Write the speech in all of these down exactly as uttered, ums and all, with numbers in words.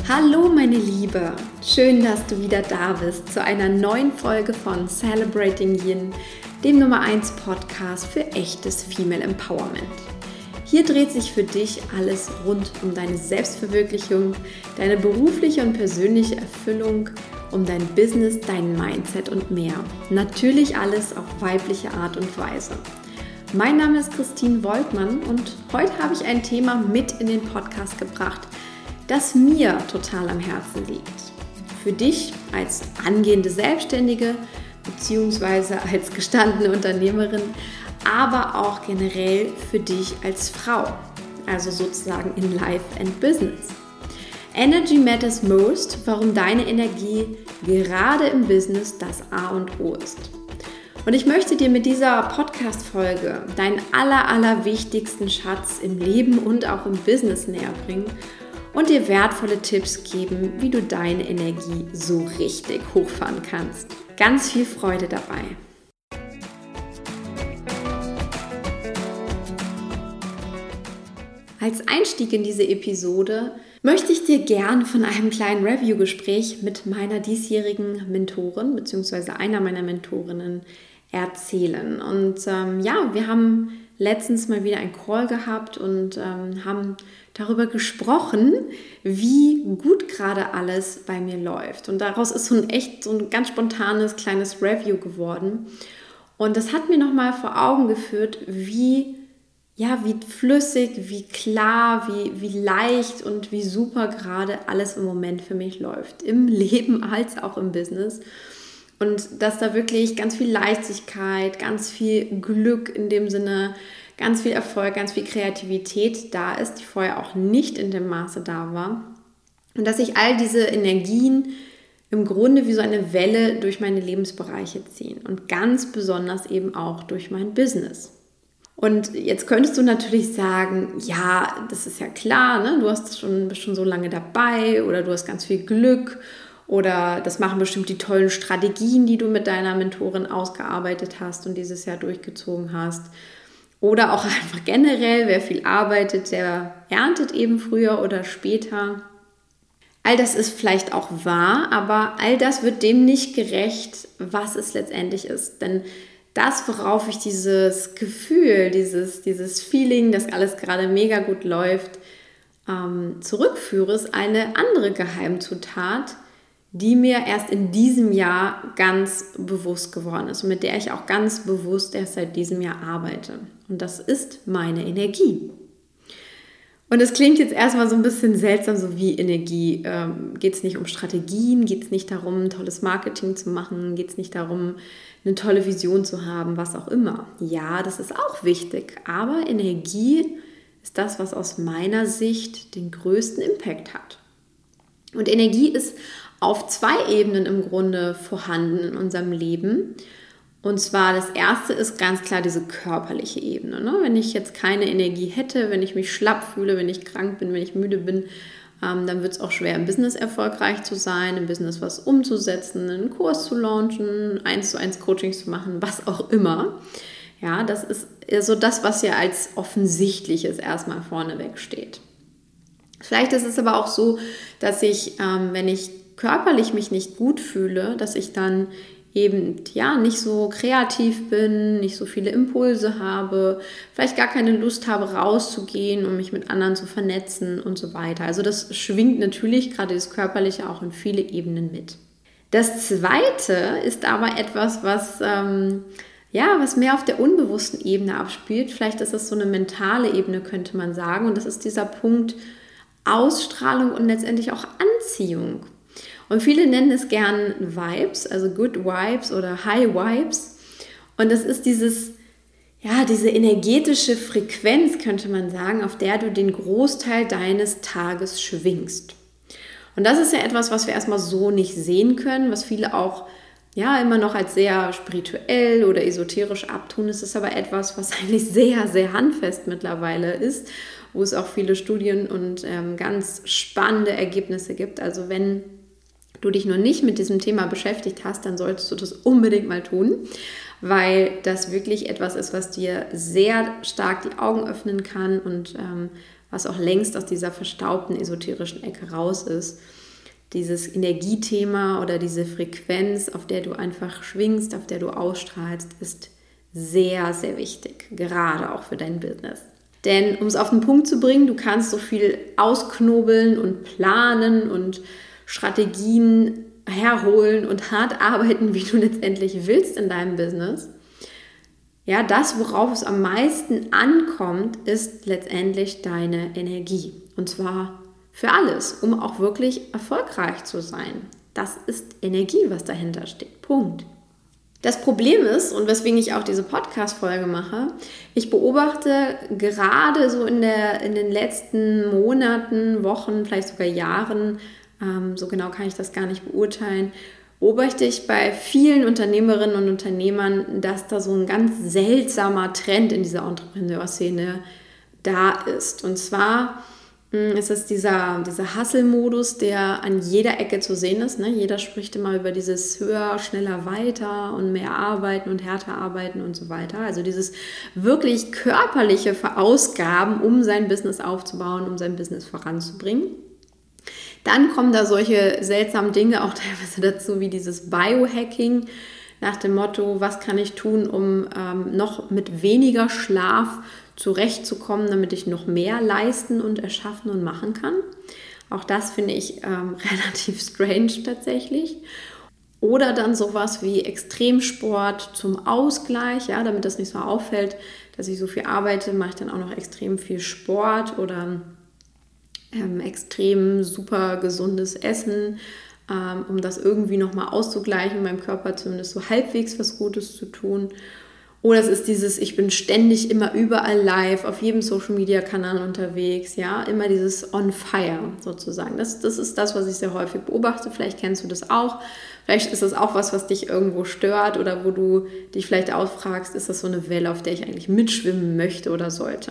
Hallo meine Liebe, schön, dass du wieder da bist zu einer neuen Folge von Celebrating Yin, dem Nummer eins Podcast für echtes Female Empowerment. Hier dreht sich für dich alles rund um deine Selbstverwirklichung, deine berufliche und persönliche Erfüllung, um dein Business, dein Mindset und mehr. Natürlich alles auf weibliche Art und Weise. Mein Name ist Christine Woltmann und heute habe ich ein Thema mit in den Podcast gebracht, das mir total am Herzen liegt. Für dich als angehende Selbstständige bzw. als gestandene Unternehmerin, aber auch generell für dich als Frau, also sozusagen in Life and Business. Energy matters most, warum deine Energie gerade im Business das A und O ist. Und ich möchte dir mit dieser Podcast-Folge deinen aller, aller wichtigsten Schatz im Leben und auch im Business näher bringen und dir wertvolle Tipps geben, wie du deine Energie so richtig hochfahren kannst. Ganz viel Freude dabei! Als Einstieg in diese Episode möchte ich dir gern von einem kleinen Review-Gespräch mit meiner diesjährigen Mentorin bzw. einer meiner Mentorinnen erzählen. Und ähm, ja, wir haben letztens mal wieder einen Call gehabt und ähm, haben darüber gesprochen, wie gut gerade alles bei mir läuft. Und daraus ist so ein echt so ein ganz spontanes kleines Review geworden. Und das hat mir nochmal vor Augen geführt, wie Ja, wie flüssig, wie klar, wie, wie leicht und wie super gerade alles im Moment für mich läuft. Im Leben als auch im Business. Und dass da wirklich ganz viel Leichtigkeit, ganz viel Glück in dem Sinne, ganz viel Erfolg, ganz viel Kreativität da ist, die vorher auch nicht in dem Maße da war. Und dass sich all diese Energien im Grunde wie so eine Welle durch meine Lebensbereiche ziehen. Und ganz besonders eben auch durch mein Business. Und jetzt könntest du natürlich sagen, ja, das ist ja klar, ne? Du hast schon, bist schon so lange dabei oder du hast ganz viel Glück oder das machen bestimmt die tollen Strategien, die du mit deiner Mentorin ausgearbeitet hast und dieses Jahr durchgezogen hast. Oder auch einfach generell, wer viel arbeitet, der erntet eben früher oder später. All das ist vielleicht auch wahr, aber all das wird dem nicht gerecht, was es letztendlich ist. Denn das, worauf ich dieses Gefühl, dieses, dieses Feeling, dass alles gerade mega gut läuft, ähm, zurückführe, ist eine andere Geheimzutat, die mir erst in diesem Jahr ganz bewusst geworden ist und mit der ich auch ganz bewusst erst seit diesem Jahr arbeite. Und das ist meine Energie. Und es klingt jetzt erstmal so ein bisschen seltsam, so wie Energie. Ähm, geht es nicht um Strategien, geht es nicht darum, tolles Marketing zu machen, geht es nicht darum, eine tolle Vision zu haben, was auch immer. Ja, das ist auch wichtig, aber Energie ist das, was aus meiner Sicht den größten Impact hat. Und Energie ist auf zwei Ebenen im Grunde vorhanden in unserem Leben. Und zwar das erste ist ganz klar diese körperliche Ebene. Ne? Wenn ich jetzt keine Energie hätte, wenn ich mich schlapp fühle, wenn ich krank bin, wenn ich müde bin, ähm, dann wird es auch schwer, im Business erfolgreich zu sein, im Business was umzusetzen, einen Kurs zu launchen, eins zu eins Coachings zu machen, was auch immer. Ja, das ist so das, was ja als Offensichtliches erstmal vorneweg steht. Vielleicht ist es aber auch so, dass ich, ähm, wenn ich körperlich mich nicht gut fühle, dass ich dann eben ja nicht so kreativ bin, nicht so viele Impulse habe, vielleicht gar keine Lust habe, rauszugehen, um mich mit anderen zu vernetzen und so weiter. Also das schwingt natürlich gerade das Körperliche auch in viele Ebenen mit. Das Zweite ist aber etwas, was ähm, ja, was mehr auf der unbewussten Ebene abspielt. Vielleicht ist es so eine mentale Ebene, könnte man sagen. Und das ist dieser Punkt Ausstrahlung und letztendlich auch Anziehung. Und viele nennen es gern Vibes, also Good Vibes oder High Vibes. Und das ist dieses, ja, diese energetische Frequenz, könnte man sagen, auf der du den Großteil deines Tages schwingst. Und das ist ja etwas, was wir erstmal so nicht sehen können, was viele auch ja immer noch als sehr spirituell oder esoterisch abtun. Es ist aber etwas, was eigentlich sehr, sehr handfest mittlerweile ist, wo es auch viele Studien und ähm, ganz spannende Ergebnisse gibt. Also wenn du dich noch nicht mit diesem Thema beschäftigt hast, dann solltest du das unbedingt mal tun, weil das wirklich etwas ist, was dir sehr stark die Augen öffnen kann und ähm, was auch längst aus dieser verstaubten esoterischen Ecke raus ist. Dieses Energiethema oder diese Frequenz, auf der du einfach schwingst, auf der du ausstrahlst, ist sehr, sehr wichtig, gerade auch für dein Business. Denn um es auf den Punkt zu bringen, du kannst so viel ausknobeln und planen und Strategien herholen und hart arbeiten, wie du letztendlich willst in deinem Business. Ja, das, worauf es am meisten ankommt, ist letztendlich deine Energie. Und zwar für alles, um auch wirklich erfolgreich zu sein. Das ist Energie, was dahinter steht. Punkt. Das Problem ist, und weswegen ich auch diese Podcast-Folge mache, ich beobachte gerade so in, der, in den letzten Monaten, Wochen, vielleicht sogar Jahren, ähm, so genau kann ich das gar nicht beurteilen, beobachte ich bei vielen Unternehmerinnen und Unternehmern, dass da so ein ganz seltsamer Trend in dieser Entrepreneur-Szene da ist. Und zwar ist es dieser, dieser Hustle-Modus, der an jeder Ecke zu sehen ist. Ne? Jeder spricht immer über dieses höher, schneller, weiter und mehr arbeiten und härter arbeiten und so weiter. Also dieses wirklich körperliche Verausgaben, um sein Business aufzubauen, um sein Business voranzubringen. Dann kommen da solche seltsamen Dinge auch teilweise dazu, wie dieses Biohacking nach dem Motto, was kann ich tun, um ähm, noch mit weniger Schlaf zurechtzukommen, damit ich noch mehr leisten und erschaffen und machen kann. Auch das finde ich ähm, relativ strange tatsächlich. Oder dann sowas wie Extremsport zum Ausgleich, ja, damit das nicht so auffällt, dass ich so viel arbeite, mache ich dann auch noch extrem viel Sport oder ähm, extrem super gesundes Essen, ähm, um das irgendwie nochmal auszugleichen, meinem Körper zumindest so halbwegs was Gutes zu tun. Oder es ist dieses, ich bin ständig immer überall live, auf jedem Social-Media-Kanal unterwegs, ja, immer dieses on fire sozusagen. Das, das ist das, was ich sehr häufig beobachte. Vielleicht kennst du das auch. Vielleicht ist das auch was, was dich irgendwo stört oder wo du dich vielleicht auffragst, ist das so eine Welle, auf der ich eigentlich mitschwimmen möchte oder sollte.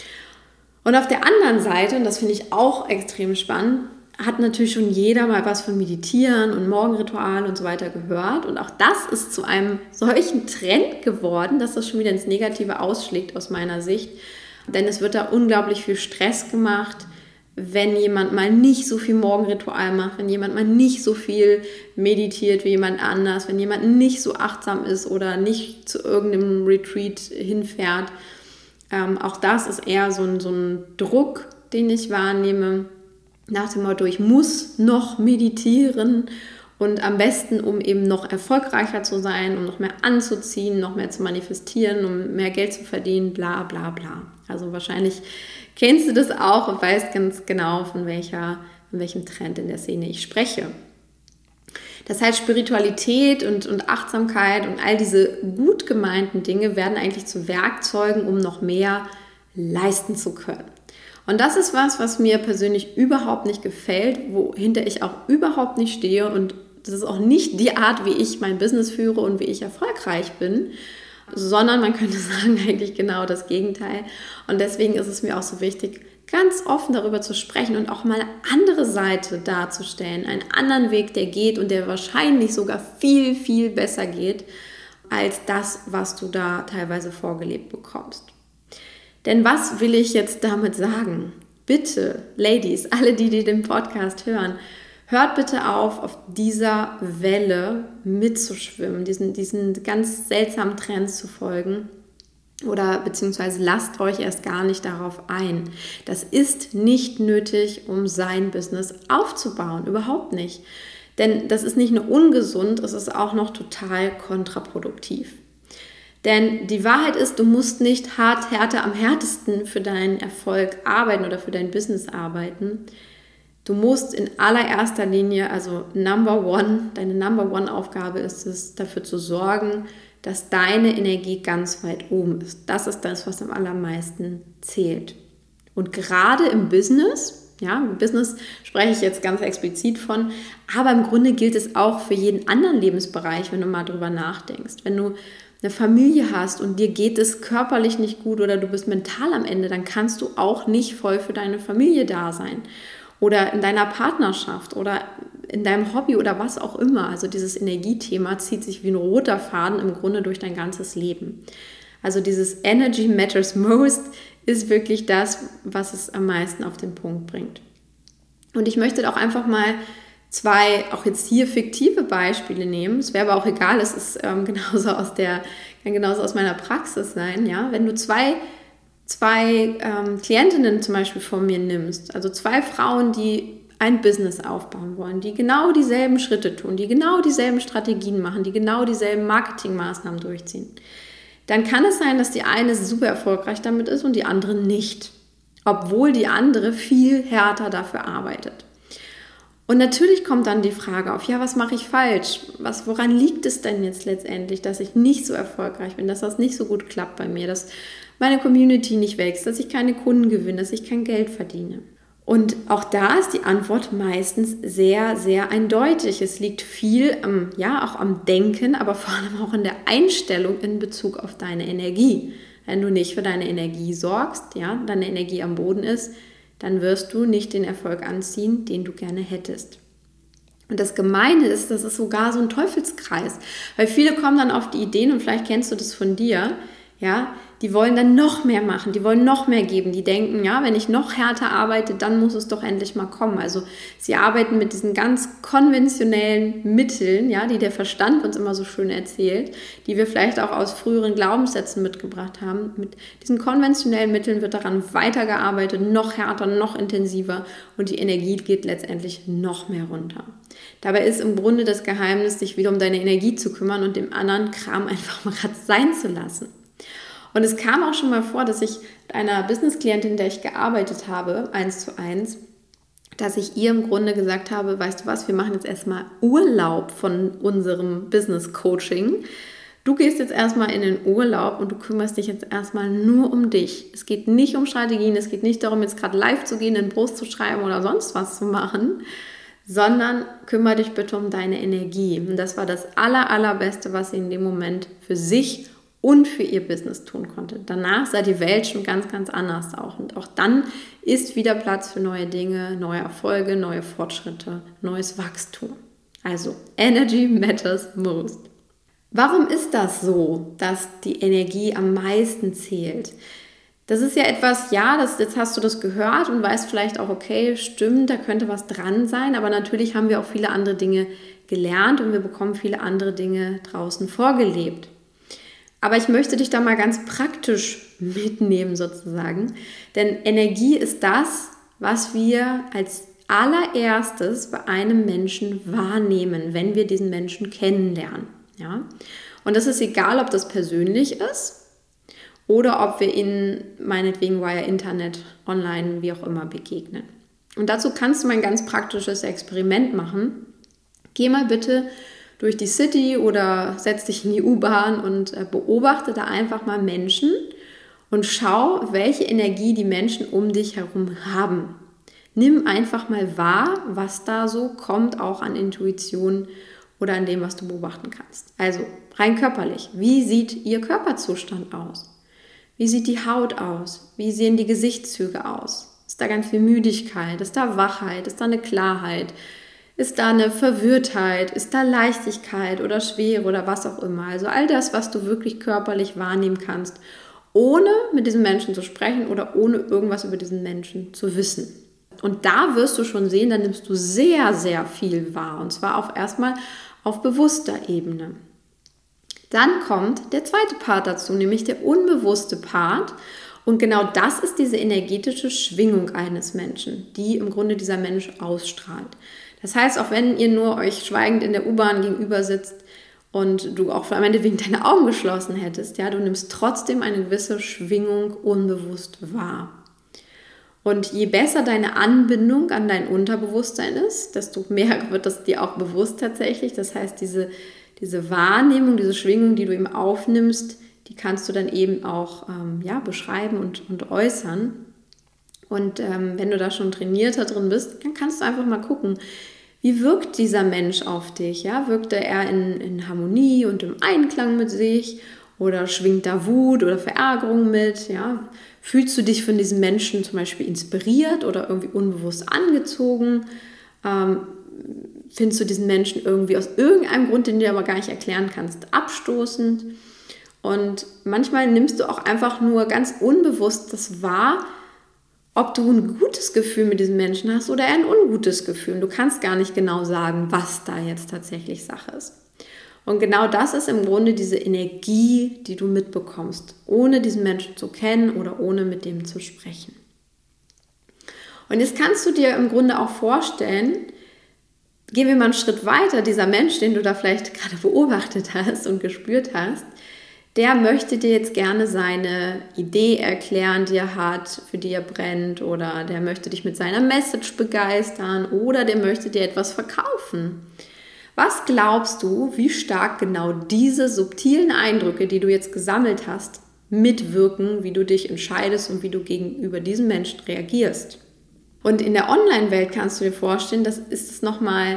Und auf der anderen Seite, und das finde ich auch extrem spannend, hat natürlich schon jeder mal was von Meditieren und Morgenritual und so weiter gehört. Und auch das ist zu einem solchen Trend geworden, dass das schon wieder ins Negative ausschlägt aus meiner Sicht. Denn es wird da unglaublich viel Stress gemacht, wenn jemand mal nicht so viel Morgenritual macht, wenn jemand mal nicht so viel meditiert wie jemand anders, wenn jemand nicht so achtsam ist oder nicht zu irgendeinem Retreat hinfährt. Ähm, auch das ist eher so ein, so ein Druck, den ich wahrnehme. Nach dem Motto, ich muss noch meditieren und am besten, um eben noch erfolgreicher zu sein, um noch mehr anzuziehen, noch mehr zu manifestieren, um mehr Geld zu verdienen, bla bla bla. Also wahrscheinlich kennst du das auch und weißt ganz genau, von, welcher, von welchem Trend in der Szene ich spreche. Das heißt, Spiritualität und, und Achtsamkeit und all diese gut gemeinten Dinge werden eigentlich zu Werkzeugen, um noch mehr leisten zu können. Und das ist was, was mir persönlich überhaupt nicht gefällt, wohinter ich auch überhaupt nicht stehe. Und das ist auch nicht die Art, wie ich mein Business führe und wie ich erfolgreich bin, sondern man könnte sagen, eigentlich genau das Gegenteil. Und deswegen ist es mir auch so wichtig, ganz offen darüber zu sprechen und auch mal eine andere Seite darzustellen, einen anderen Weg, der geht und der wahrscheinlich sogar viel, viel besser geht, als das, was du da teilweise vorgelebt bekommst. Denn was will ich jetzt damit sagen? Bitte, Ladies, alle, die, die den Podcast hören, hört bitte auf, auf dieser Welle mitzuschwimmen, diesen, diesen ganz seltsamen Trends zu folgen oder beziehungsweise lasst euch erst gar nicht darauf ein. Das ist nicht nötig, um sein Business aufzubauen, überhaupt nicht. Denn das ist nicht nur ungesund, es ist auch noch total kontraproduktiv. Denn die Wahrheit ist, du musst nicht hart, härter am härtesten für deinen Erfolg arbeiten oder für dein Business arbeiten. Du musst in allererster Linie, also Number One, deine Number One Aufgabe ist es, dafür zu sorgen, dass deine Energie ganz weit oben ist. Das ist das, was am allermeisten zählt. Und gerade im Business, ja, im Business spreche ich jetzt ganz explizit von, aber im Grunde gilt es auch für jeden anderen Lebensbereich, wenn du mal drüber nachdenkst. Wenn du eine Familie hast und dir geht es körperlich nicht gut oder du bist mental am Ende, dann kannst du auch nicht voll für deine Familie da sein. Oder in deiner Partnerschaft oder in deinem Hobby oder was auch immer. Also dieses Energiethema zieht sich wie ein roter Faden im Grunde durch dein ganzes Leben. Also dieses Energy matters most ist wirklich das, was es am meisten auf den Punkt bringt. Und ich möchte auch einfach mal zwei, auch jetzt hier fiktive Beispiele nehmen. Es wäre aber auch egal, es ist ähm, genauso aus der, kann genauso aus meiner Praxis sein. Ja? Wenn du zwei, zwei ähm, Klientinnen zum Beispiel von mir nimmst, also zwei Frauen, die ein Business aufbauen wollen, die genau dieselben Schritte tun, die genau dieselben Strategien machen, die genau dieselben Marketingmaßnahmen durchziehen, dann kann es sein, dass die eine super erfolgreich damit ist und die andere nicht, obwohl die andere viel härter dafür arbeitet. Und natürlich kommt dann die Frage auf, ja, was mache ich falsch? Was, woran liegt es denn jetzt letztendlich, dass ich nicht so erfolgreich bin, dass das nicht so gut klappt bei mir, dass meine Community nicht wächst, dass ich keine Kunden gewinne, dass ich kein Geld verdiene? Und auch da ist die Antwort meistens sehr, sehr eindeutig. Es liegt viel am, ja, auch am Denken, aber vor allem auch in der Einstellung in Bezug auf deine Energie. Wenn du nicht für deine Energie sorgst, ja, deine Energie am Boden ist, dann wirst du nicht den Erfolg anziehen, den du gerne hättest. Und das Gemeine ist, das ist sogar so ein Teufelskreis, weil viele kommen dann auf die Ideen, und vielleicht kennst du das von dir, ja, die wollen dann noch mehr machen, die wollen noch mehr geben, die denken, ja, wenn ich noch härter arbeite, dann muss es doch endlich mal kommen. Also sie arbeiten mit diesen ganz konventionellen Mitteln, ja, die der Verstand uns immer so schön erzählt, die wir vielleicht auch aus früheren Glaubenssätzen mitgebracht haben. Mit diesen konventionellen Mitteln wird daran weitergearbeitet, noch härter, noch intensiver, und die Energie geht letztendlich noch mehr runter. Dabei ist im Grunde das Geheimnis, dich wieder um deine Energie zu kümmern und dem anderen Kram einfach mal gerade sein zu lassen. Und es kam auch schon mal vor, dass ich mit einer Business-Klientin, der ich gearbeitet habe, eins zu eins, dass ich ihr im Grunde gesagt habe, weißt du was, wir machen jetzt erstmal Urlaub von unserem Business-Coaching. Du gehst jetzt erstmal in den Urlaub und du kümmerst dich jetzt erstmal nur um dich. Es geht nicht um Strategien, es geht nicht darum, jetzt gerade live zu gehen, einen Post zu schreiben oder sonst was zu machen, sondern kümmere dich bitte um deine Energie. Und das war das aller, allerbeste, was sie in dem Moment für sich und für ihr Business tun konnte. Danach sah die Welt schon ganz, ganz anders aus. Und auch dann ist wieder Platz für neue Dinge, neue Erfolge, neue Fortschritte, neues Wachstum. Also, Energy matters most. Warum ist das so, dass die Energie am meisten zählt? Das ist ja etwas, ja, das, jetzt hast du das gehört und weißt vielleicht auch, okay, stimmt, da könnte was dran sein, aber natürlich haben wir auch viele andere Dinge gelernt und wir bekommen viele andere Dinge draußen vorgelebt. Aber ich möchte dich da mal ganz praktisch mitnehmen sozusagen, denn Energie ist das, was wir als allererstes bei einem Menschen wahrnehmen, wenn wir diesen Menschen kennenlernen. Ja? Und das ist egal, ob das persönlich ist oder ob wir ihnen meinetwegen via Internet, online, wie auch immer begegnen. Und dazu kannst du mal ein ganz praktisches Experiment machen. Geh mal bitte durch die City oder setz dich in die U-Bahn und beobachte da einfach mal Menschen und schau, welche Energie die Menschen um dich herum haben. Nimm einfach mal wahr, was da so kommt, auch an Intuition oder an dem, was du beobachten kannst. Also rein körperlich, wie sieht ihr Körperzustand aus? Wie sieht die Haut aus? Wie sehen die Gesichtszüge aus? Ist da ganz viel Müdigkeit? Ist da Wachheit? Ist da eine Klarheit? Ist da eine Verwirrtheit? Ist da Leichtigkeit oder Schwere oder was auch immer? Also all das, was du wirklich körperlich wahrnehmen kannst, ohne mit diesem Menschen zu sprechen oder ohne irgendwas über diesen Menschen zu wissen. Und da wirst du schon sehen, da nimmst du sehr, sehr viel wahr. Und zwar auf erstmal auf bewusster Ebene. Dann kommt der zweite Part dazu, nämlich der unbewusste Part. Und genau das ist diese energetische Schwingung eines Menschen, die im Grunde dieser Mensch ausstrahlt. Das heißt, auch wenn ihr nur euch schweigend in der U-Bahn gegenüber sitzt und du auch am Ende wegen deine Augen geschlossen hättest, ja, du nimmst trotzdem eine gewisse Schwingung unbewusst wahr. Und je besser deine Anbindung an dein Unterbewusstsein ist, desto mehr wird das dir auch bewusst tatsächlich. Das heißt, diese, diese Wahrnehmung, diese Schwingung, die du eben aufnimmst, die kannst du dann eben auch ähm, ja, beschreiben und, und äußern. Und ähm, wenn du da schon trainierter drin bist, dann kannst du einfach mal gucken, wie wirkt dieser Mensch auf dich? Ja? Wirkt er in, in Harmonie und im Einklang mit sich? Oder schwingt da Wut oder Verärgerung mit? Ja? Fühlst du dich von diesem Menschen zum Beispiel inspiriert oder irgendwie unbewusst angezogen? Ähm, findest du diesen Menschen irgendwie aus irgendeinem Grund, den du dir aber gar nicht erklären kannst, abstoßend. Und manchmal nimmst du auch einfach nur ganz unbewusst das wahr, ob du ein gutes Gefühl mit diesem Menschen hast oder ein ungutes Gefühl. Du kannst gar nicht genau sagen, was da jetzt tatsächlich Sache ist. Und genau das ist im Grunde diese Energie, die du mitbekommst, ohne diesen Menschen zu kennen oder ohne mit dem zu sprechen. Und jetzt kannst du dir im Grunde auch vorstellen, gehen wir mal einen Schritt weiter, dieser Mensch, den du da vielleicht gerade beobachtet hast und gespürt hast, der möchte dir jetzt gerne seine Idee erklären, die er hat, für die er brennt, oder der möchte dich mit seiner Message begeistern oder der möchte dir etwas verkaufen. Was glaubst du, wie stark genau diese subtilen Eindrücke, die du jetzt gesammelt hast, mitwirken, wie du dich entscheidest und wie du gegenüber diesem Menschen reagierst? Und in der Online-Welt kannst du dir vorstellen, das ist es nochmal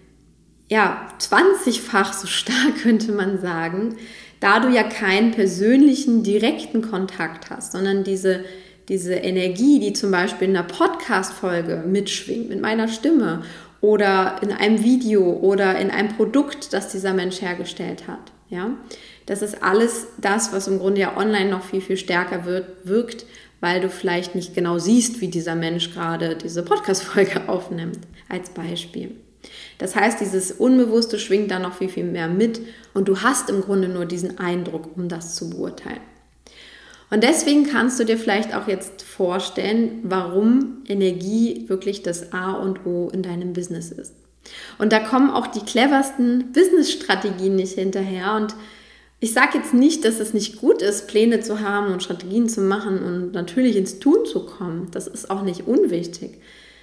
ja, zwanzigfach so stark, könnte man sagen, da du ja keinen persönlichen, direkten Kontakt hast, sondern diese, diese Energie, die zum Beispiel in einer Podcast-Folge mitschwingt, mit meiner Stimme oder in einem Video oder in einem Produkt, das dieser Mensch hergestellt hat. Ja? Das ist alles das, was im Grunde ja online noch viel, viel stärker wird, wirkt, weil du vielleicht nicht genau siehst, wie dieser Mensch gerade diese Podcast-Folge aufnimmt, als Beispiel. Das heißt, dieses Unbewusste schwingt da noch viel, viel mehr mit und du hast im Grunde nur diesen Eindruck, um das zu beurteilen. Und deswegen kannst du dir vielleicht auch jetzt vorstellen, warum Energie wirklich das A und O in deinem Business ist. Und da kommen auch die cleversten Business-Strategien nicht hinterher. Und ich sage jetzt nicht, dass es nicht gut ist, Pläne zu haben und Strategien zu machen und natürlich ins Tun zu kommen. Das ist auch nicht unwichtig.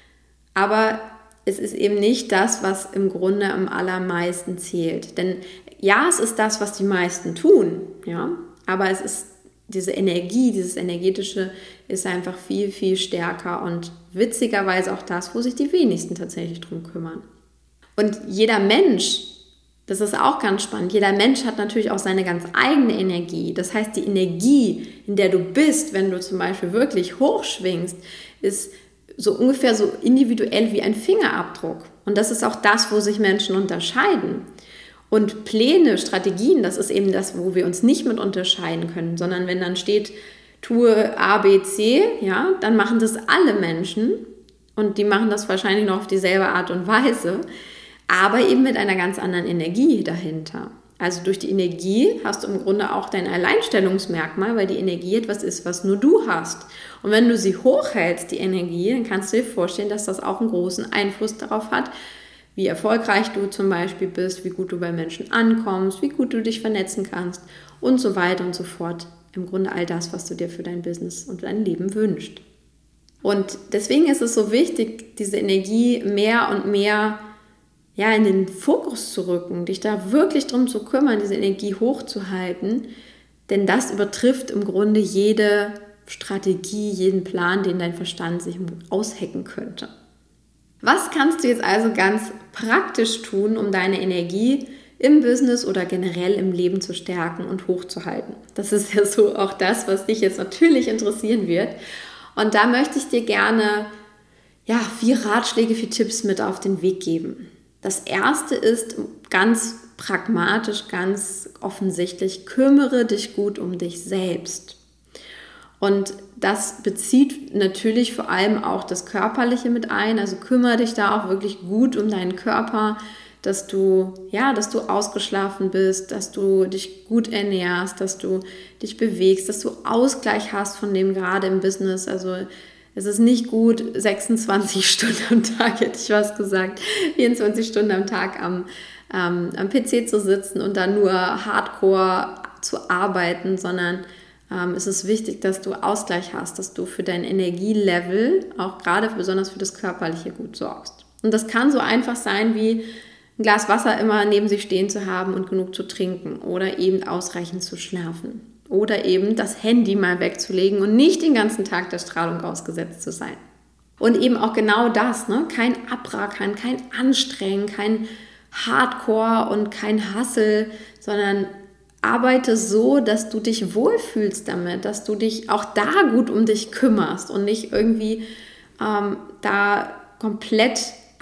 Aber es ist eben nicht das, was im Grunde am allermeisten zählt. Denn ja, es ist das, was die meisten tun, ja, aber es ist diese Energie, dieses Energetische ist einfach viel, viel stärker und witzigerweise auch das, wo sich die wenigsten tatsächlich drum kümmern. Und jeder Mensch, das ist auch ganz spannend, jeder Mensch hat natürlich auch seine ganz eigene Energie. Das heißt, die Energie, in der du bist, wenn du zum Beispiel wirklich hochschwingst, ist so ungefähr so individuell wie ein Fingerabdruck. Und das ist auch das, wo sich Menschen unterscheiden. Und Pläne, Strategien, das ist eben das, wo wir uns nicht mit unterscheiden können, sondern wenn dann steht, tue A, B, C, ja, dann machen das alle Menschen und die machen das wahrscheinlich noch auf dieselbe Art und Weise, aber eben mit einer ganz anderen Energie dahinter. Also durch die Energie hast du im Grunde auch dein Alleinstellungsmerkmal, weil die Energie etwas ist, was nur du hast. Und wenn du sie hochhältst, die Energie, dann kannst du dir vorstellen, dass das auch einen großen Einfluss darauf hat, wie erfolgreich du zum Beispiel bist, wie gut du bei Menschen ankommst, wie gut du dich vernetzen kannst und so weiter und so fort. Im Grunde all das, was du dir für dein Business und dein Leben wünschst. Und deswegen ist es so wichtig, diese Energie mehr und mehr ja, in den Fokus zu rücken, dich da wirklich drum zu kümmern, diese Energie hochzuhalten, denn das übertrifft im Grunde jede Strategie, jeden Plan, den dein Verstand sich aushacken könnte. Was kannst du jetzt also ganz praktisch tun, um deine Energie im Business oder generell im Leben zu stärken und hochzuhalten? Das ist ja so auch das, was dich jetzt natürlich interessieren wird. Und da möchte ich dir gerne ja, vier Ratschläge, vier Tipps mit auf den Weg geben. Das erste ist ganz pragmatisch, ganz offensichtlich, kümmere dich gut um dich selbst. Und das bezieht natürlich vor allem auch das Körperliche mit ein, also kümmere dich da auch wirklich gut um deinen Körper, dass du, ja, dass du ausgeschlafen bist, dass du dich gut ernährst, dass du dich bewegst, dass du Ausgleich hast von dem gerade im Business, also es ist nicht gut, sechsundzwanzig Stunden am Tag, hätte ich was gesagt, vierundzwanzig Stunden am Tag am, ähm, am P C zu sitzen und dann nur hardcore zu arbeiten, sondern ähm, es ist wichtig, dass du Ausgleich hast, dass du für dein Energielevel, auch gerade besonders für das Körperliche, gut sorgst. Und das kann so einfach sein, wie ein Glas Wasser immer neben sich stehen zu haben und genug zu trinken oder eben ausreichend zu schlafen. Oder eben das Handy mal wegzulegen und nicht den ganzen Tag der Strahlung ausgesetzt zu sein. Und eben auch genau das, ne? Kein Abrackern, kein Anstrengen, kein Hardcore und kein Hustle, sondern arbeite so, dass du dich wohlfühlst damit, dass du dich auch da gut um dich kümmerst und nicht irgendwie ähm, da komplett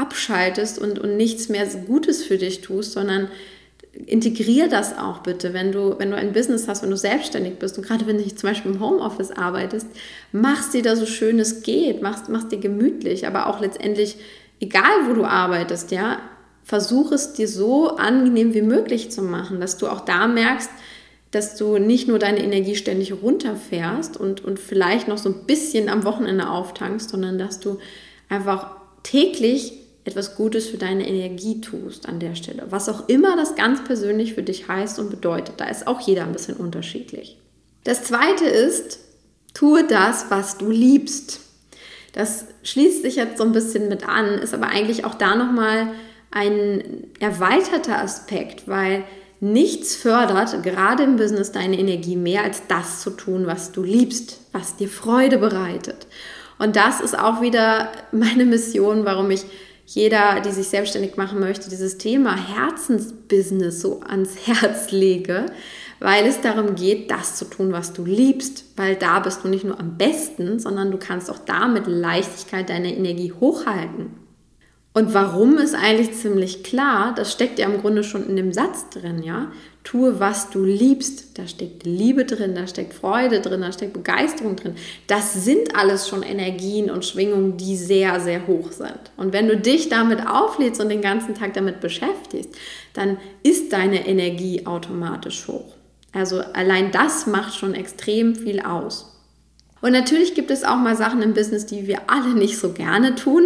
abschaltest und, und nichts mehr Gutes für dich tust, sondern integrier das auch bitte, wenn du, wenn du ein Business hast, wenn du selbstständig bist und gerade wenn du zum Beispiel im Homeoffice arbeitest, mach's dir da so schön es geht, mach's, mach's dir gemütlich, aber auch letztendlich, egal wo du arbeitest, ja, versuch es dir so angenehm wie möglich zu machen, dass du auch da merkst, dass du nicht nur deine Energie ständig runterfährst und, und vielleicht noch so ein bisschen am Wochenende auftankst, sondern dass du einfach täglich etwas Gutes für deine Energie tust an der Stelle. Was auch immer das ganz persönlich für dich heißt und bedeutet. Da ist auch jeder ein bisschen unterschiedlich. Das Zweite ist, tue das, was du liebst. Das schließt sich jetzt so ein bisschen mit an, ist aber eigentlich auch da nochmal ein erweiterter Aspekt, weil nichts fördert, gerade im Business, deine Energie mehr, als das zu tun, was du liebst, was dir Freude bereitet. Und das ist auch wieder meine Mission, warum ich jeder, die sich selbstständig machen möchte, dieses Thema Herzensbusiness so ans Herz lege, weil es darum geht, das zu tun, was du liebst, weil da bist du nicht nur am besten, sondern du kannst auch da mit Leichtigkeit deine Energie hochhalten. Und warum ist eigentlich ziemlich klar, das steckt ja im Grunde schon in dem Satz drin, ja. Tue, was du liebst. Da steckt Liebe drin, da steckt Freude drin, da steckt Begeisterung drin. Das sind alles schon Energien und Schwingungen, die sehr, sehr hoch sind. Und wenn du dich damit auflädst und den ganzen Tag damit beschäftigst, dann ist deine Energie automatisch hoch. Also allein das macht schon extrem viel aus. Und natürlich gibt es auch mal Sachen im Business, die wir alle nicht so gerne tun.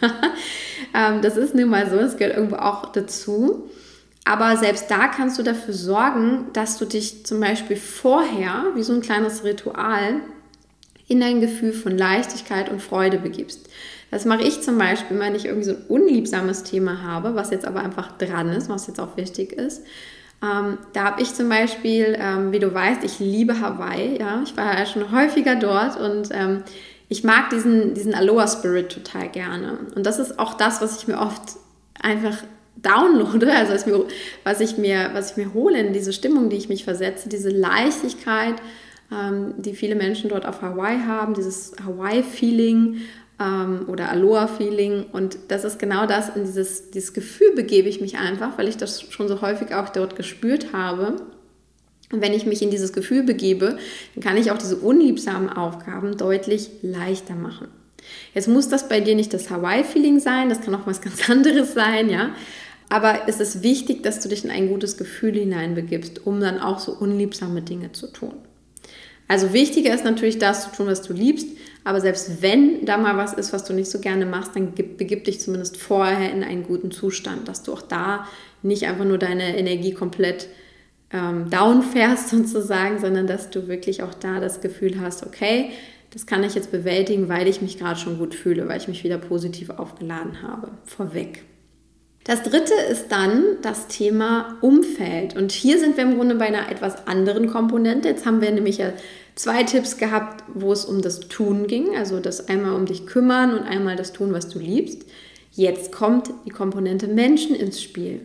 Das ist nun mal so, es gehört irgendwo auch dazu. Aber selbst da kannst du dafür sorgen, dass du dich zum Beispiel vorher, wie so ein kleines Ritual, in ein Gefühl von Leichtigkeit und Freude begibst. Das mache ich zum Beispiel, wenn ich irgendwie so ein unliebsames Thema habe, was jetzt aber einfach dran ist, was jetzt auch wichtig ist. Ähm, da habe ich zum Beispiel, ähm, wie du weißt, ich liebe Hawaii. Ja? Ich war ja schon häufiger dort und ähm, ich mag diesen, diesen Aloha-Spirit total gerne. Und das ist auch das, was ich mir oft einfach downloade, also was, mir, was, ich mir, was ich mir hole in diese Stimmung, die ich mich versetze, diese Leichtigkeit, ähm, die viele Menschen dort auf Hawaii haben, dieses Hawaii-Feeling ähm, oder Aloha-Feeling. Und das ist genau das, in dieses, dieses Gefühl begebe ich mich einfach, weil ich das schon so häufig auch dort gespürt habe. Und wenn ich mich in dieses Gefühl begebe, dann kann ich auch diese unliebsamen Aufgaben deutlich leichter machen. Jetzt muss das bei dir nicht das Hawaii-Feeling sein, das kann auch was ganz anderes sein, ja. Aber es ist wichtig, dass du dich in ein gutes Gefühl hineinbegibst, um dann auch so unliebsame Dinge zu tun. Also wichtiger ist natürlich das zu tun, was du liebst, aber selbst wenn da mal was ist, was du nicht so gerne machst, dann begib dich zumindest vorher in einen guten Zustand, dass du auch da nicht einfach nur deine Energie komplett ähm, downfährst sozusagen, sondern dass du wirklich auch da das Gefühl hast, okay, das kann ich jetzt bewältigen, weil ich mich gerade schon gut fühle, weil ich mich wieder positiv aufgeladen habe. Vorweg. Das dritte ist dann das Thema Umfeld. Und hier sind wir im Grunde bei einer etwas anderen Komponente. Jetzt haben wir nämlich ja zwei Tipps gehabt, wo es um das Tun ging. Also das einmal um dich kümmern und einmal das Tun, was du liebst. Jetzt kommt die Komponente Menschen ins Spiel.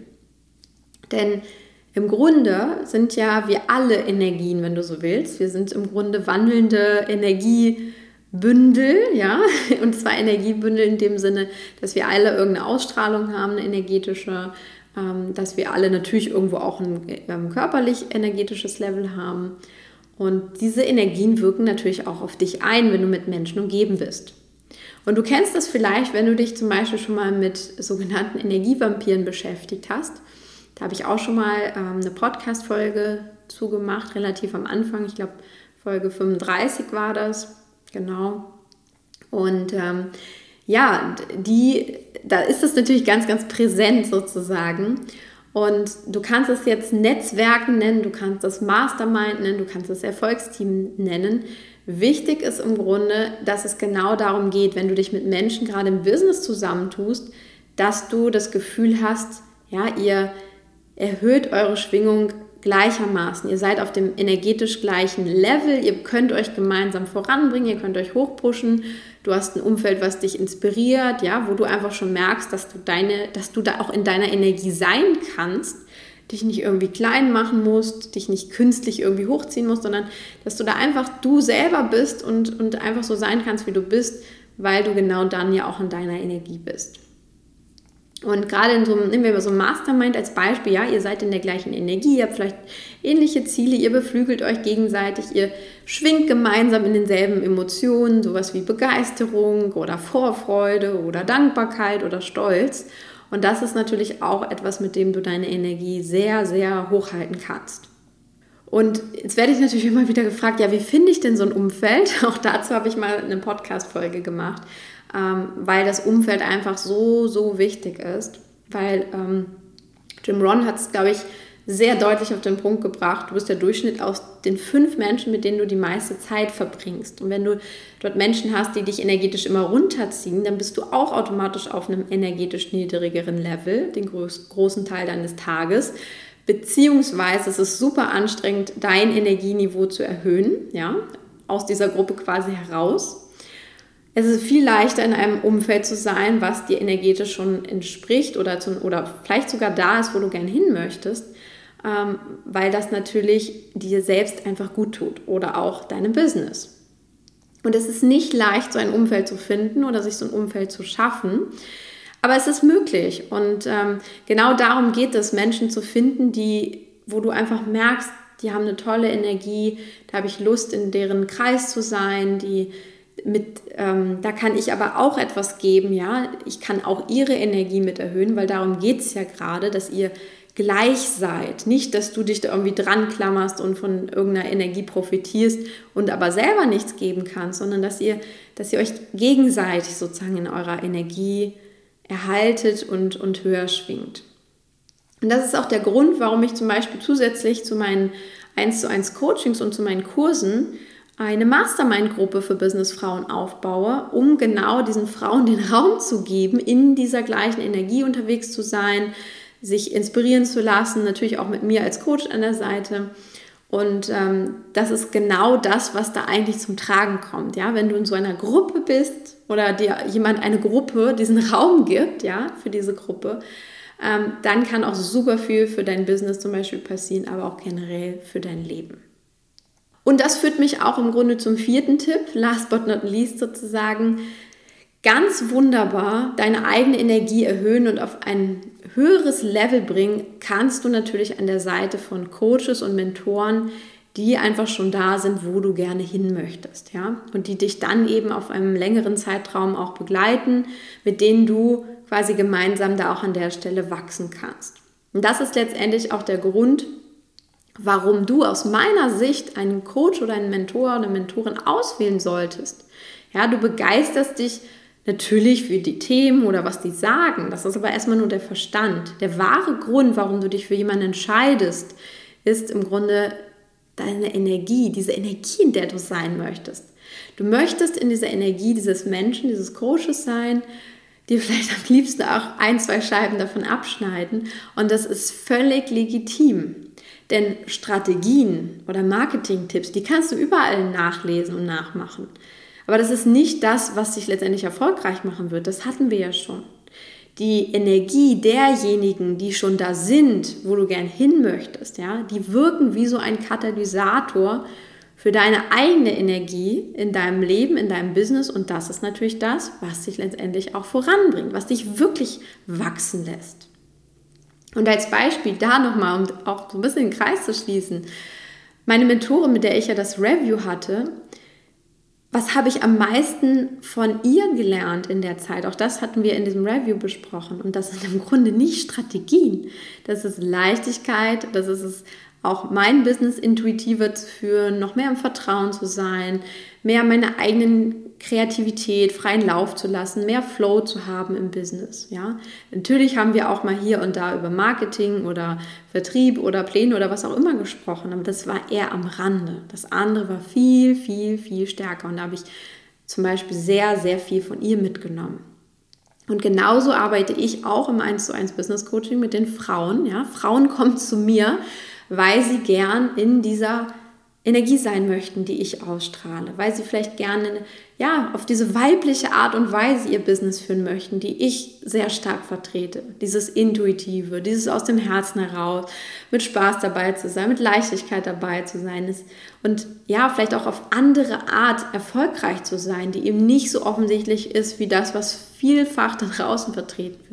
Denn im Grunde sind ja wir alle Energien, wenn du so willst. Wir sind im Grunde wandelnde Energiebündel, ja, und zwar Energiebündel in dem Sinne, dass wir alle irgendeine Ausstrahlung haben, eine energetische, ähm, dass wir alle natürlich irgendwo auch ein ähm, körperlich energetisches Level haben. Und diese Energien wirken natürlich auch auf dich ein, wenn du mit Menschen umgeben bist. Und du kennst das vielleicht, wenn du dich zum Beispiel schon mal mit sogenannten Energievampiren beschäftigt hast. Da habe ich auch schon mal ähm, eine Podcast-Folge zugemacht, relativ am Anfang. Ich glaube, Folge fünfunddreißig war das, genau. Und ähm, ja, die, da ist das natürlich ganz, ganz präsent sozusagen. Und du kannst es jetzt Netzwerken nennen, du kannst das Mastermind nennen, du kannst das Erfolgsteam nennen. Wichtig ist im Grunde, dass es genau darum geht, wenn du dich mit Menschen gerade im Business zusammentust, dass du das Gefühl hast, ja, ihr erhöht eure Schwingung gleichermaßen. Ihr seid auf dem energetisch gleichen Level, ihr könnt euch gemeinsam voranbringen, ihr könnt euch hochpushen. Du hast ein Umfeld, was dich inspiriert, ja, wo du einfach schon merkst, dass du deine, dass du da auch in deiner Energie sein kannst, dich nicht irgendwie klein machen musst, dich nicht künstlich irgendwie hochziehen musst, sondern dass du da einfach du selber bist und, und einfach so sein kannst, wie du bist, weil du genau dann ja auch in deiner Energie bist. Und gerade in so einem, nehmen wir mal so ein Mastermind als Beispiel, ja, ihr seid in der gleichen Energie, ihr habt vielleicht ähnliche Ziele, ihr beflügelt euch gegenseitig, ihr schwingt gemeinsam in denselben Emotionen, sowas wie Begeisterung oder Vorfreude oder Dankbarkeit oder Stolz. Und das ist natürlich auch etwas, mit dem du deine Energie sehr, sehr hochhalten kannst. Und jetzt werde ich natürlich immer wieder gefragt, ja, wie finde ich denn so ein Umfeld? Auch dazu habe ich mal eine Podcast-Folge gemacht, ähm, weil das Umfeld einfach so, so wichtig ist. Weil ähm, Jim Rohn hat es, glaube ich, sehr deutlich auf den Punkt gebracht. Du bist der Durchschnitt aus den fünf Menschen, mit denen du die meiste Zeit verbringst. Und wenn du dort Menschen hast, die dich energetisch immer runterziehen, dann bist du auch automatisch auf einem energetisch niedrigeren Level, den groß, großen Teil deines Tages. Beziehungsweise es ist super anstrengend, dein Energieniveau zu erhöhen, ja, aus dieser Gruppe quasi heraus. Es ist viel leichter, in einem Umfeld zu sein, was dir energetisch schon entspricht oder, zu, oder vielleicht sogar da ist, wo du gerne hin möchtest, ähm, weil das natürlich dir selbst einfach gut tut oder auch deinem Business. Und es ist nicht leicht, so ein Umfeld zu finden oder sich so ein Umfeld zu schaffen, aber es ist möglich und ähm, genau darum geht es, Menschen zu finden, die, wo du einfach merkst, die haben eine tolle Energie, da habe ich Lust, in deren Kreis zu sein, die mit, ähm, da kann ich aber auch etwas geben, ja, ich kann auch ihre Energie mit erhöhen, weil darum geht es ja gerade, dass ihr gleich seid, nicht, dass du dich da irgendwie dran klammerst und von irgendeiner Energie profitierst und aber selber nichts geben kannst, sondern dass ihr, dass ihr euch gegenseitig sozusagen in eurer Energie erhaltet und, und höher schwingt. Und das ist auch der Grund, warum ich zum Beispiel zusätzlich zu meinen eins zu eins Coachings und zu meinen Kursen eine Mastermind-Gruppe für Businessfrauen aufbaue, um genau diesen Frauen den Raum zu geben, in dieser gleichen Energie unterwegs zu sein, sich inspirieren zu lassen, natürlich auch mit mir als Coach an der Seite. Und ähm, das ist genau das, was da eigentlich zum Tragen kommt. Ja? Wenn du in so einer Gruppe bist oder dir jemand eine Gruppe, diesen Raum gibt, ja, für diese Gruppe, ähm, dann kann auch super viel für dein Business zum Beispiel passieren, aber auch generell für dein Leben. Und das führt mich auch im Grunde zum vierten Tipp, last but not least sozusagen, ganz wunderbar deine eigene Energie erhöhen und auf ein höheres Level bringen, kannst du natürlich an der Seite von Coaches und Mentoren, die einfach schon da sind, wo du gerne hin möchtest, ja, und die dich dann eben auf einem längeren Zeitraum auch begleiten, mit denen du quasi gemeinsam da auch an der Stelle wachsen kannst. Und das ist letztendlich auch der Grund, warum du aus meiner Sicht einen Coach oder einen Mentor oder eine Mentorin auswählen solltest. Ja, du begeisterst dich natürlich für die Themen oder was die sagen. Das ist aber erstmal nur der Verstand. Der wahre Grund, warum du dich für jemanden entscheidest, ist im Grunde deine Energie, diese Energie, in der du sein möchtest. Du möchtest in dieser Energie dieses Menschen, dieses Coaches sein, dir vielleicht am liebsten auch ein, zwei Scheiben davon abschneiden. Und das ist völlig legitim. Denn Strategien oder Marketing-Tipps, die kannst du überall nachlesen und nachmachen. Aber das ist nicht das, was dich letztendlich erfolgreich machen wird. Das hatten wir ja schon. Die Energie derjenigen, die schon da sind, wo du gern hin möchtest, ja, die wirken wie so ein Katalysator für deine eigene Energie in deinem Leben, in deinem Business. Und das ist natürlich das, was dich letztendlich auch voranbringt, was dich wirklich wachsen lässt. Und als Beispiel da nochmal, um auch so ein bisschen den Kreis zu schließen, meine Mentorin, mit der ich ja das Review hatte, was habe ich am meisten von ihr gelernt in der Zeit? Auch das hatten wir in diesem Review besprochen. Und das sind im Grunde nicht Strategien. Das ist Leichtigkeit, das ist es auch mein Business intuitiver zu führen, noch mehr im Vertrauen zu sein, mehr meine eigenen Kreativität freien Lauf zu lassen, mehr Flow zu haben im Business. Ja? Natürlich haben wir auch mal hier und da über Marketing oder Vertrieb oder Pläne oder was auch immer gesprochen, aber das war eher am Rande. Das andere war viel, viel, viel stärker und da habe ich zum Beispiel sehr, sehr viel von ihr mitgenommen. Und genauso arbeite ich auch im eins zu eins Business Coaching mit den Frauen. Ja? Frauen kommen zu mir, weil sie gern in dieser Energie sein möchten, die ich ausstrahle, weil sie vielleicht gerne ja, auf diese weibliche Art und Weise ihr Business führen möchten, die ich sehr stark vertrete. Dieses Intuitive, dieses aus dem Herzen heraus, mit Spaß dabei zu sein, mit Leichtigkeit dabei zu sein und ja, vielleicht auch auf andere Art erfolgreich zu sein, die eben nicht so offensichtlich ist wie das, was vielfach da draußen vertreten wird.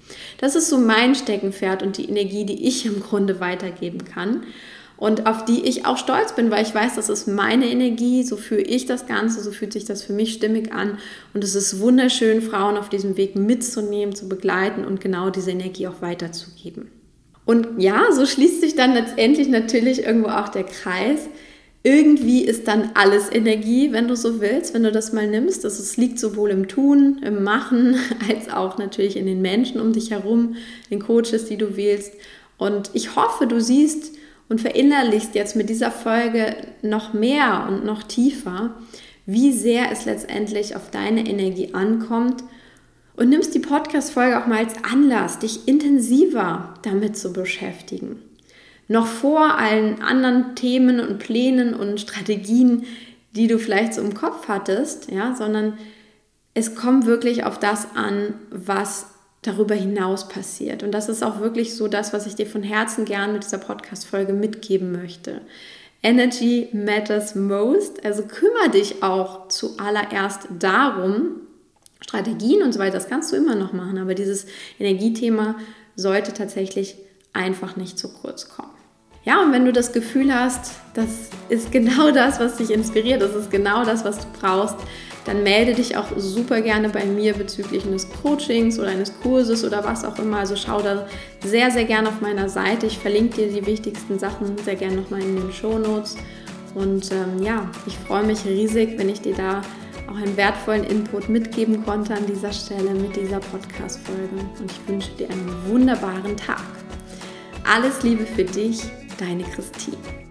Das ist so mein Steckenpferd und die Energie, die ich im Grunde weitergeben kann und auf die ich auch stolz bin, weil ich weiß, das ist meine Energie, so fühle ich das Ganze, so fühlt sich das für mich stimmig an und es ist wunderschön, Frauen auf diesem Weg mitzunehmen, zu begleiten und genau diese Energie auch weiterzugeben. Und ja, so schließt sich dann letztendlich natürlich irgendwo auch der Kreis. Irgendwie ist dann alles Energie, wenn du so willst, wenn du das mal nimmst. Also es liegt sowohl im Tun, im Machen, als auch natürlich in den Menschen um dich herum, den Coaches, die du wählst. Und ich hoffe, du siehst und verinnerlichst jetzt mit dieser Folge noch mehr und noch tiefer, wie sehr es letztendlich auf deine Energie ankommt und nimmst die Podcast-Folge auch mal als Anlass, dich intensiver damit zu beschäftigen. Noch vor allen anderen Themen und Plänen und Strategien, die du vielleicht so im Kopf hattest, ja, sondern es kommt wirklich auf das an, was darüber hinaus passiert. Und das ist auch wirklich so das, was ich dir von Herzen gern mit dieser Podcast-Folge mitgeben möchte. Energy matters most, also kümmere dich auch zuallererst darum, Strategien und so weiter, das kannst du immer noch machen, aber dieses Energiethema sollte tatsächlich einfach nicht zu kurz kommen. Ja, und wenn du das Gefühl hast, das ist genau das, was dich inspiriert, das ist genau das, was du brauchst, dann melde dich auch super gerne bei mir bezüglich eines Coachings oder eines Kurses oder was auch immer. Also schau da sehr, sehr gerne auf meiner Seite. Ich verlinke dir die wichtigsten Sachen sehr gerne nochmal in den Shownotes. Und ähm, ja, ich freue mich riesig, wenn ich dir da auch einen wertvollen Input mitgeben konnte an dieser Stelle mit dieser Podcast-Folge. Und ich wünsche dir einen wunderbaren Tag. Alles Liebe für dich, deine Christine.